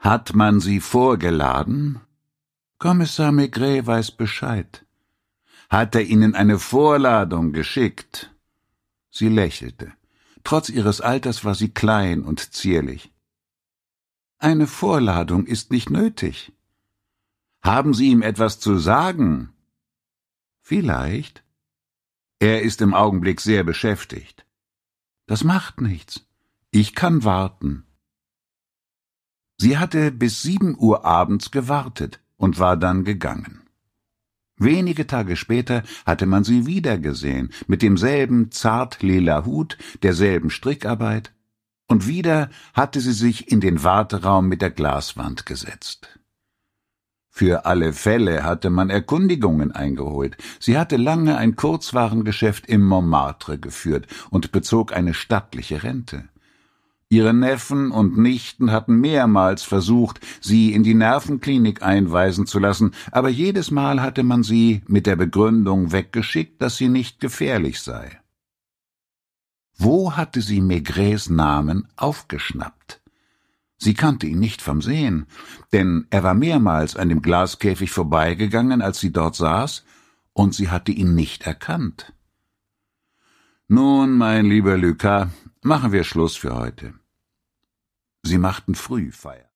Hat man Sie vorgeladen? Kommissar Maigret weiß Bescheid. Hat er Ihnen eine Vorladung geschickt? Sie lächelte. Trotz ihres Alters war sie klein und zierlich. Eine Vorladung ist nicht nötig. Haben Sie ihm etwas zu sagen? Vielleicht. Er ist im Augenblick sehr beschäftigt. Das macht nichts. Ich kann warten. Sie hatte bis 7 Uhr abends gewartet und war dann gegangen. Wenige Tage später hatte man sie wieder gesehen, mit demselben zart-lila Hut, derselben Strickarbeit, und wieder hatte sie sich in den Warteraum mit der Glaswand gesetzt. Für alle Fälle hatte man Erkundigungen eingeholt. Sie hatte lange ein Kurzwarengeschäft im Montmartre geführt und bezog eine stattliche Rente. Ihre Neffen und Nichten hatten mehrmals versucht, sie in die Nervenklinik einweisen zu lassen, aber jedes Mal hatte man sie mit der Begründung weggeschickt, dass sie nicht gefährlich sei. Wo hatte sie Maigrets Namen aufgeschnappt? Sie kannte ihn nicht vom Sehen, denn er war mehrmals an dem Glaskäfig vorbeigegangen, als sie dort saß, und sie hatte ihn nicht erkannt. »Nun, mein lieber Lucas, machen wir Schluss für heute.« Sie machten früh Feierabend.